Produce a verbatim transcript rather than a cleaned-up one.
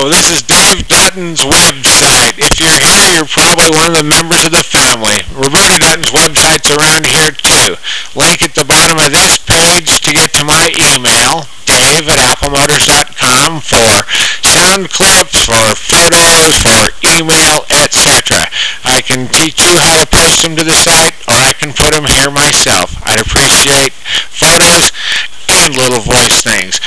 This is Dave Dutton's website. If you're here, you're probably one of the members of the family. Roberta Dutton's website's around here too. Link at the bottom of this page to get to my email, dave at apple motors dot com, for sound clips, for photos, for email, et cetera. I can teach you how to post them to the site, or I can put them here myself. I'd appreciate photos and little voice things.